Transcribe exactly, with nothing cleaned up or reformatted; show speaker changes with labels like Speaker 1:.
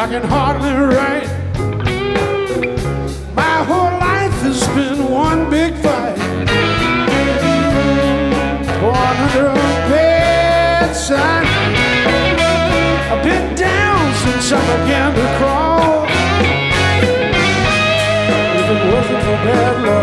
Speaker 1: can hardly write. My whole life has been one big fight. Born under a bedside, I've been down since I began to crawl. If it wasn't for bad luck,